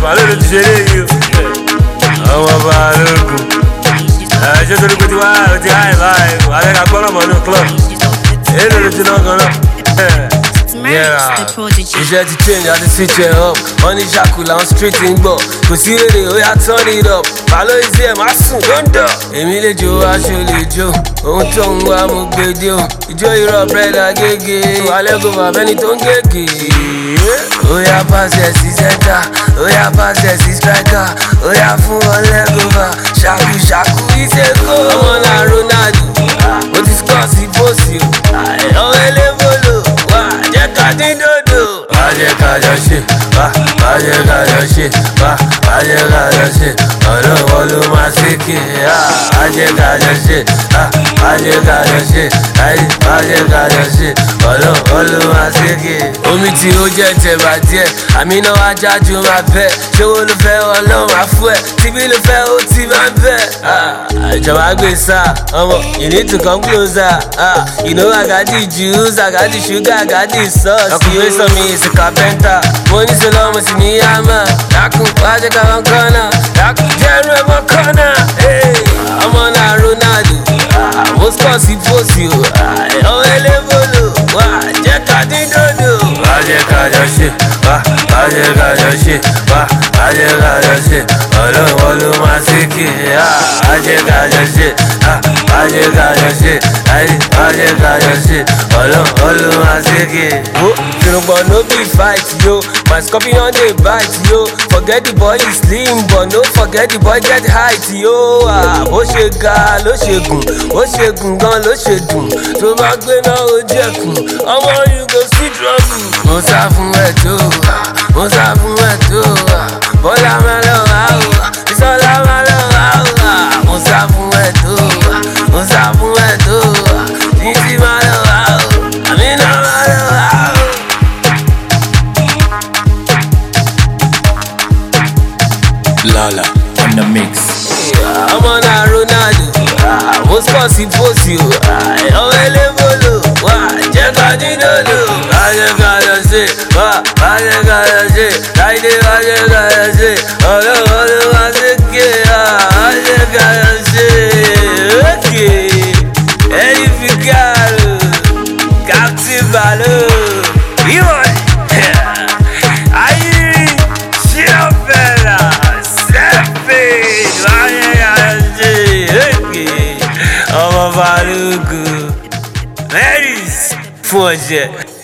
Balógun ló ti ṣe léyìí o. Ọmọ Balógun. Ṣé torí pé o ti háì báyìí o? Àlẹ́ ká gbọ́dọ̀ mọ̀ ní club. Èlò ló ti náà gan náà. Iṣẹ́ ti change àti switch ẹ̀ up. Wọ́n ní ṣàkùlà on street ń gbọ̀. Kò sí èrè ó yá turn it up. Balo ìsí ẹ̀ máa sùn lọ́ńdọ̀. Èmi lè jó aṣọ lè jó. Ohun tó ń wá mo gbèdé o. Ìjó irọ́ bírèdà gègé. Alẹ́ kò bàbá ẹni tó ń gègé. Ó yá pàṣẹ sí center. Ó yá pàṣẹ sí striker. Ó yá fún wọn lẹ́gọ̀fà. Ṣàkú ìṣèkó. Ọmọ náà Ronaldo. Mo ti score sí bóòsì o. Ọmọ elébolo. Jẹ́ ká dín dòdò. Bàjẹ́ kájọ ṣe, bàjẹ́ kájọ ṣe, bàjẹ́ kájọ ṣe. Ọlọ́wọ́ ló máa ṣèké. Bàjẹ́ kájọ ṣe, bàjẹ́ kájọ ṣe, bàjẹ́ kájọ ṣe. Ọlọ́wọ́ ló máa ṣèké. Omi tí ó jẹ́ tẹ̀bà díẹ̀, àmì náà wá jájú máa bẹ̀. Ṣé wo ló fẹ́ Ọlọ́run máa fún ẹ? Tíbí ló fẹ́ ó ti máa bẹ̀. Ìjọba gbé sá, ọmọ, you need to come closer. You know I got the juice, I got the sugar, I got the sauce. Ọkùnrin sọ mi is a carpenter. Mo ní sọ lọ́mọ sí ní yàmà. Dákun wájú káwọn kọ́nà. Dákun jẹ́rú ẹ̀mọ́ kọ́nà. Ọmọ náà Ronaldo. Mo score sí fòsì o. Ọmọ elébolo. Jẹ́ ká dín dòdò. Bàjẹ́ kájọ ṣe. Bàjẹ́ kájọ ṣe. Bàjẹ́ kájọ ṣe. Ọlọ́wọ́ ló máa ṣèké. Bàjẹ́ kájọ ṣe. Bàjẹ́ kájọ ṣe. Bàjẹ́ kájọ ṣe. Ọlọ́wọ́ ló máa ṣèké. But no be fight, yo. My scorpion dey bite, yo. Forget the boy is slim, but no forget the boy get height, yo. Bó ṣe ga ló ṣe gùn, ó ṣe gùn gan ló ṣe dùn. Tó bá gbé náà ó jẹ̀kùn, ọmọ you go see trouble. Mo sá fún ẹ̀ tó, mo sá fún ẹ̀ tó. Bọ́lá máa lọ wá o, Ìṣọ̀lá máa lọ wá o. Mo sá fún ẹ̀ tó, mo sá fún ẹ̀ tó. Títí máa lọ wá o, Àmínà máa lọ wá o. Lala on the mix. Ọmọ náà Ronaldo. Mo score sí bóòsì o. Ọmọ elébolo. Jẹ́ ká dín dòdò. Bàjẹ́ kájọ ṣe. Bàjẹ́ kájọ ṣe. Láìdé bàjẹ́ kájọ ṣe. Ọlọ́wọ́ ló máa ṣèké. Bàjẹ́ kájọ ṣe. Ókè. Ẹni fi káàrò. Captain Balo. Ìwọ̀n. Ọmọ Balógun, Mary's fún ọjẹ́.